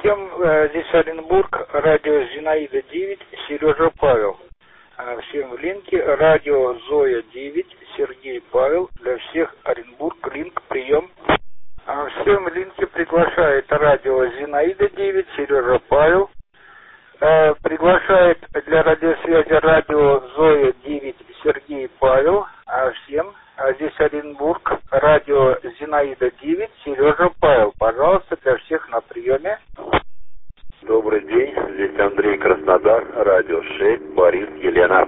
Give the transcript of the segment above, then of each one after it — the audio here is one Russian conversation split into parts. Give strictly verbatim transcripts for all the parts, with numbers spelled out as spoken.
всем, здесь Оренбург, радио Зинаида девять, Сережа Павел. Всем в линке, радио Зоя девять, Сергей Павел, для всех Оренбург, линк, прием. Всем в линке приглашает радио Зинаида девять, Сережа Павел. Приглашает для радиосвязи радио Зоя девять, Сергей Павел. А всем, а здесь Оренбург, радио Зинаида девять, Сережа Павел. Пожалуйста, для всех на приеме. Добрый день, здесь Андрей, Краснодар, радио шесть, Борис, Елена.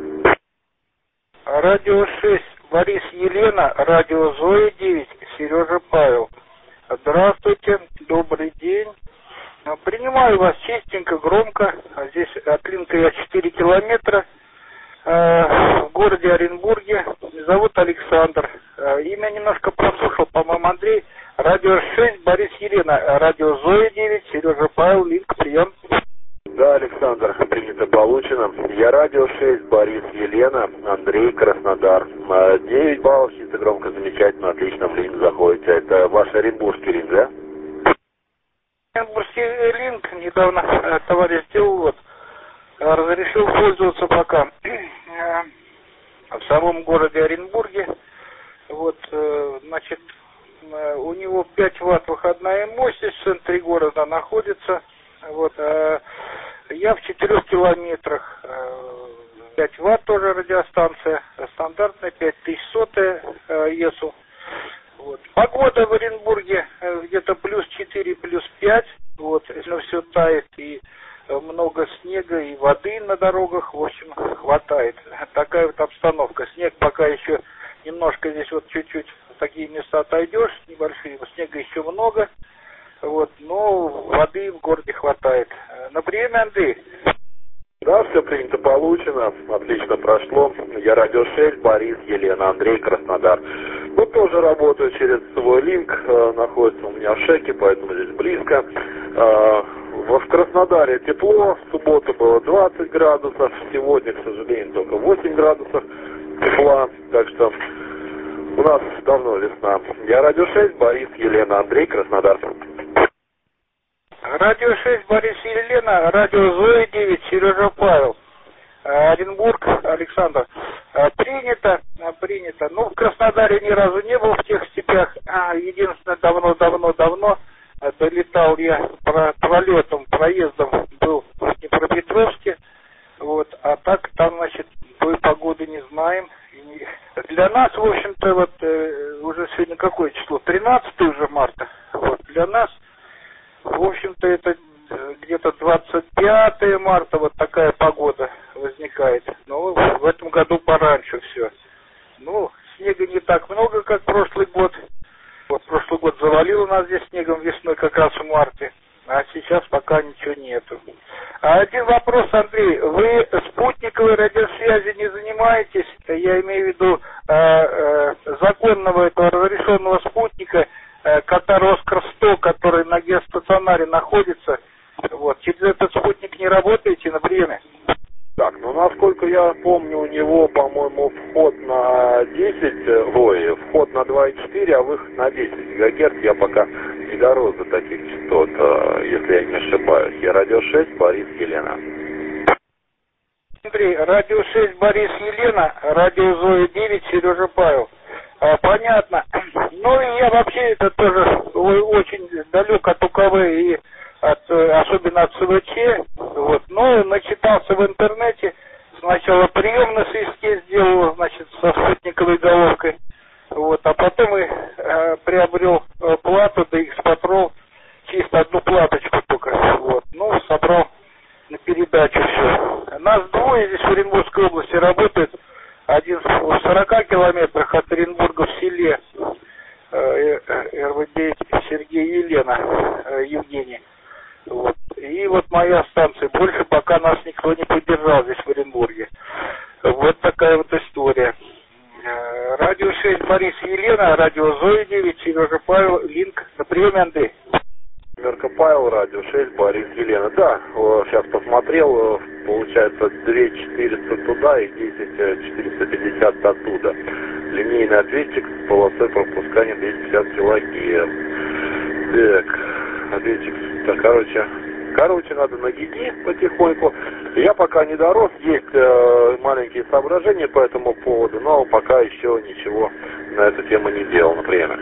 Радио шесть, Борис, Елена, радио Зоя девять, Сережа Павел. Здравствуйте, добрый день. Принимаю вас чистенько, громко. Здесь от линка я четыре километра. В городе Оренбурге. Зовут Александр. Имя немножко прослушал, по-моему, Андрей. Радио шесть, Борис, Елена. Радио Зоя девять, Сережа Павел, линк, прием. Да, Александр, принято, получено. Я радио шесть, Борис, Елена, Андрей, Краснодар. девять баллов, чисто громко, замечательно, отлично, в линк заходите. Это ваш оренбургский линк, да? Оренбургский линк недавно товарищ сделал, вот, разрешил пользоваться пока в самом городе Оренбурге. Вот, значит, у него пять ватт выходная мощность, в центре города находится. Вот, я в четырёх километрах, пять ватт тоже радиостанция, стандартная, пять тысяч сотая ЕСУ. Вот. Погода в Оренбурге где-то плюс четыре, плюс пять, вот, но все тает, и много снега, и воды на дорогах, в общем, хватает. Такая вот обстановка. Снег пока еще немножко здесь вот чуть-чуть, в такие места отойдешь, небольшие, снега еще много, вот, но воды в городе хватает. На приеме, Андрей? Да, все принято, получено, отлично прошло. Я радио шесть, Борис, Елена, Андрей, Краснодар. Ну, тоже работаю через свой линк, э, находится у меня в Шеке, поэтому здесь близко. Э, в Краснодаре тепло, в субботу было двадцать градусов, сегодня, к сожалению, только восемь градусов тепла, так что у нас давно весна. Я радио шесть, Борис, Елена, Андрей, Краснодар. Радио шесть, Борис, Елена, радио Зоя девять, Сережа Павел. Оренбург, Александр. Принято, принято. Ну, в Краснодаре ни разу не был, в тех степях. Единственное, давно-давно-давно долетал я пролетом, проездом был в Днепропетровске. Вот, а так там, значит, той погоды не знаем. Для нас, в общем-то, вот уже сегодня какое число? тринадцатое уже марта. Вот, для нас, в общем-то, это где-то двадцать пятое марта вот такая погода возникает. Но в этом году пораньше все. Ну, снега не так много, как прошлый год. Вот прошлый год завалило нас здесь снегом весной, как раз в марте. А сейчас пока ничего нету. А один вопрос, Андрей. Вы спутниковой радиосвязи не занимаетесь? Я имею в виду э, э, законного этого разрешенного спутника, э, Катар Оскар сто, который на геостационаре находится. Вот. Через этот спутник не работаете на приеме? Так, ну насколько я помню, у него, по-моему, вход на десять, ой, вход на два и четыре, а выход на десять гигагерц. Я пока не дорос до таких частот, если я не ошибаюсь. Я радио шесть, Борис, Елена. Андрей, радио шесть, Борис, Елена, радио Зоя девять, Сережа Павел. А, понятно. Ну и я вообще это тоже очень далек от УКВ и от, особенно от СВЧ, вот, но начитался в интернете, сначала прием на свистке сделал, значит, со спутниковой головкой, вот, а потом и э, приобрел э, плату да X-Patrol, чисто одну платочку только, вот, ну, собрал на передачу все. Нас двое здесь в Оренбургской области работает, один в сорока километрах от Оренбурга в селе, э, э, эр вэ девять Сергей и Елена, э, Евгений. Вот. И вот моя станция. Больше пока нас никто не поддержал здесь в Оренбурге. Вот такая вот история. Радио шесть, Борис, Елена, радио Зоя девять, Сережа Павел, линк на приеме, Андрей. Мерка Павел, радио шесть, Борис, Елена. Да, сейчас посмотрел, получается две тысячи четыреста туда и десять тысяч четыреста пятьдесят оттуда. Линейный ответчик с полосой пропускания двести пятьдесят килогерц. Так. летчик. Так, короче, короче, надо на ГИГИ потихоньку. Я пока не дорос, есть э, маленькие соображения по этому поводу, но пока еще ничего на эту тему не делал, например.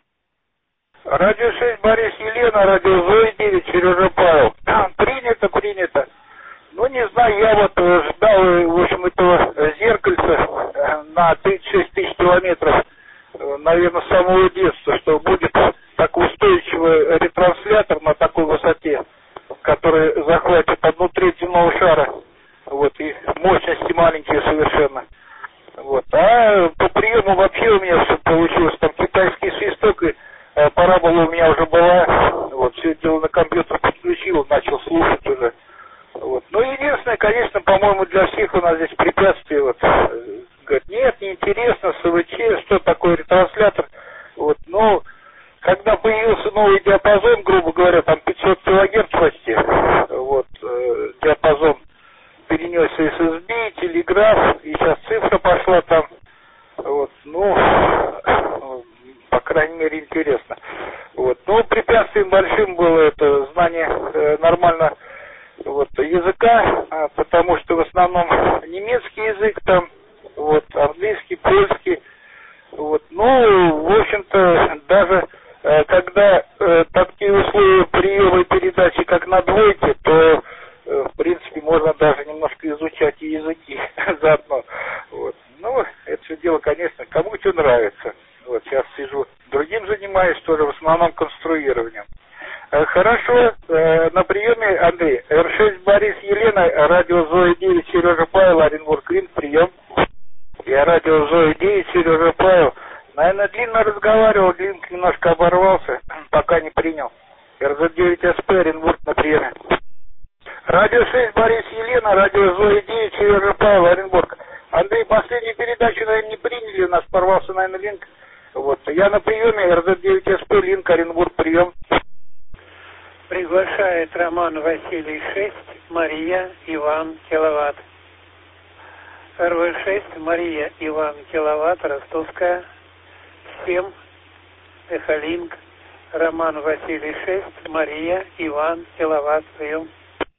Радио шесть, Борис, Елена, радио Зои девять, Сережа Павел. Принято, принято. Ну, не знаю, я вот ждал, в общем, этого зеркальца на тридцать шесть тысяч километров, наверное, с самого детства, что будет такой устойчивый ретранслятор на такой высоте, который захватит одну треть земного шара. Вот, и мощности маленькие совершенно. Вот. А по приему вообще у меня все получилось. Там китайский свисток, и парабола у меня уже была. Вот, все это дело на компьютер подключил, начал слушать уже. Вот. Ну, единственное, конечно, по-моему, для всех у нас здесь препятствие. Вот, говорит, нет, неинтересно, СВЧ, что такое ретранслятор. Вот, ну, когда появился новый диапазон, грубо говоря, там пятьсот килогерц почти, вот, э, диапазон перенесся эс эс би, телеграф, и сейчас цифра пошла там, вот, ну, по крайней мере, интересно. Вот, ну, препятствием большим было это знание э, нормально вот, языка, а, потому что в основном немецкий язык там, вот, английский, польский, вот, ну, в общем-то, даже э, когда э, такие условия приема и передачи, как на двойке, то, э, в принципе, можно даже немножко изучать и языки заодно, вот. Ну, это все дело, конечно, кому что нравится. Вот, сейчас сижу, другим занимаюсь, тоже в основном конструированием. Хорошо, на приеме Андрей. эр шесть Борис, Елена, радио Зои девять, Сережа Павел, Оренбург, Линк, прием. Я радио Зои девять, Сережа Павел. Наверное, длинно разговаривал, Линк немножко оборвался, пока не принял. эр зет девять эс пи, Оренбург, на приеме. Радио шесть Борис, Елена, радио Зои девять, Сережа Павел, Оренбург. Андрей, последнюю передачу, наверное, не приняли, у нас порвался, наверное, Линк. Вот, я на приеме, эр зет девять эс пи, Линк, Оренбург, прием. Приглашает Роман Василий шесть, Мария Иван Киловатт. эр вэ шесть, Мария Иван Киловатт, Ростовская. семь, Эхолинк. Роман Василий шесть, Мария Иван Киловатт, прием.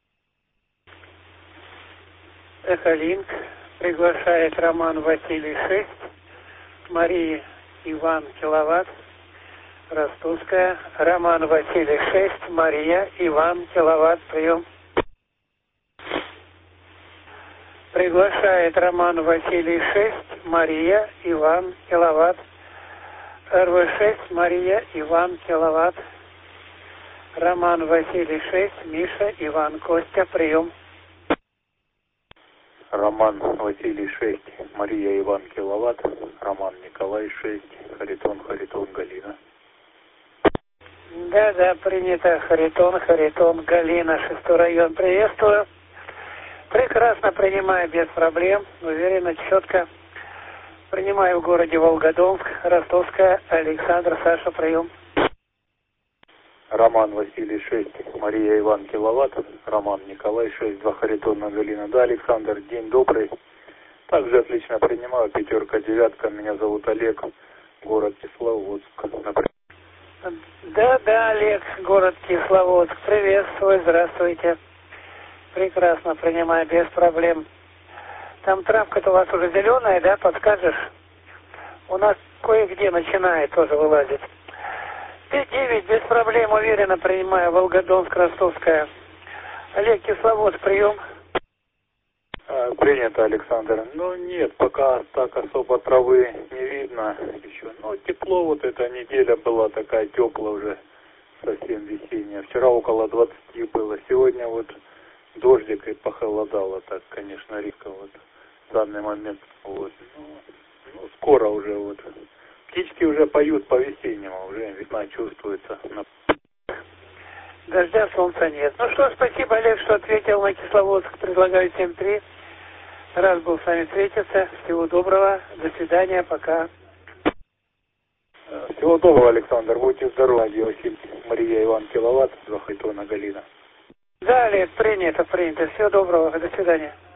Эхолинк приглашает Роман Василий шесть, Мария Иван Киловатт, Ростовская. Роман Василий шесть, Мария Иван Киловатт, прием. Приглашает Роман Василий шесть, Мария Иван Киловатт. эр вэ шесть, Мария Иван Киловатт. Роман Василий шесть, Миша Иван Костя, прием. Роман Василий шесть, Мария Иван Киловатт. Роман Николай шесть, Харитон Харитон Галина. Да, да, принято. Харитон, Харитон, Галина, шестой район. Приветствую. Прекрасно принимаю, без проблем. Уверенно, четко. Принимаю в городе Волгодонск, Ростовская, Александр, Саша, прием. Роман Василий шесть, Мария Иван Киловатт. Роман Николай шесть, два Харитона Галина. Да, Александр, день добрый. Также отлично принимаю. Пятерка, девятка. Меня зовут Олег. Город Кисловодск. Да, да, Олег, город Кисловодск. Приветствую, здравствуйте. Прекрасно принимаю, без проблем. Там травка-то у вас уже зеленая, да, подскажешь? У нас кое-где начинает тоже вылазить. пять девять, без проблем, уверенно принимаю. Волгодонск, Ростовская. Олег, Кисловодск, прием. А, принято, Александр. Ну, нет, пока так особо травы не видно еще. Ну, тепло, вот эта неделя была такая теплая уже, совсем весенняя. Вчера около двадцати было. Сегодня вот дождик и похолодало так, конечно, резко вот в данный момент. Вот. Ну, ну, скоро уже вот. Птички уже поют по-весеннему, уже весна чувствуется. Дождя, солнца нет. Ну что, спасибо, Олег, что ответил на Кисловодск. Предлагаю семь три. Рад был с вами встретиться. Всего доброго. До свидания. Пока. Всего доброго, Александр. Будьте здоровы. Радио семь, Мария Иван Киловатт, два Харитона Галина. Да, Олег, принято, принято. Всего доброго. До свидания.